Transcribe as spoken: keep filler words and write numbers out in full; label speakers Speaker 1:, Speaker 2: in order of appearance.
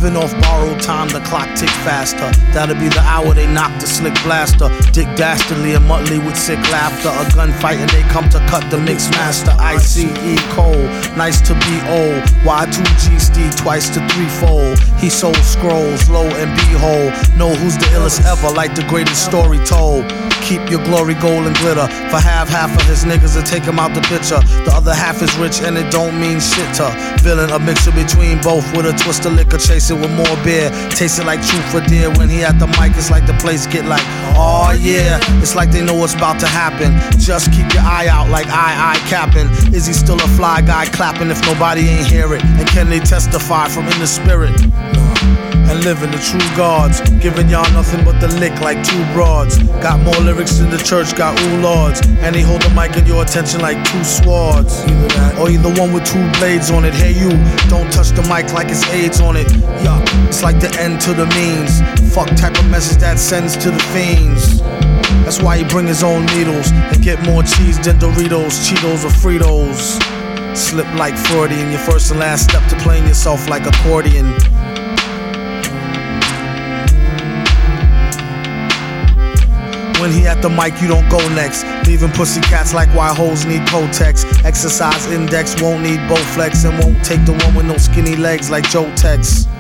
Speaker 1: Living off borrowed time, the clock tick faster. That'll be the hour they knock the slick blaster. Dick Dastardly and Muttley with sick laughter. A gunfight and they come to cut the mix master. I C E Cole, nice to be old. Y two G Steve twice to threefold. He sold scrolls, lo and behold. Know who's the illest ever, like the greatest story told. Keep your glory, gold and glitter. For half, half of his niggas to take him out the picture. The other half is rich and it don't mean shit to villain. A mixture between both with a twist of liquor. Chase it with more beer. Taste it like truth or dare. When he at the mic, it's like the place get like, oh yeah. It's like they know what's about to happen. Just keep your eye out like I, I capping. Is he still a fly guy clapping if nobody ain't hear it? And can they testify from in the spirit? And living the true gods, giving y'all nothing but the lick like two broads. Got more lyrics than the church got ooh lords. And they hold the mic in your attention like two swords. Either that, or either one with two blades on it. Hey you, don't touch the mic like it's AIDS on it. Yuck, it's like the end to the means. Fuck type of message that sends to the fiends. That's why he bring his own needles and get more cheese than Doritos, Cheetos or Fritos. Slip like Freudian, your first and last step to playing yourself like accordion. When he at the mic, you don't go next. Leaving pussycats like why hoes need Kotex. Exercise index won't need Bowflex and won't take the one with no skinny legs like Joe Tex.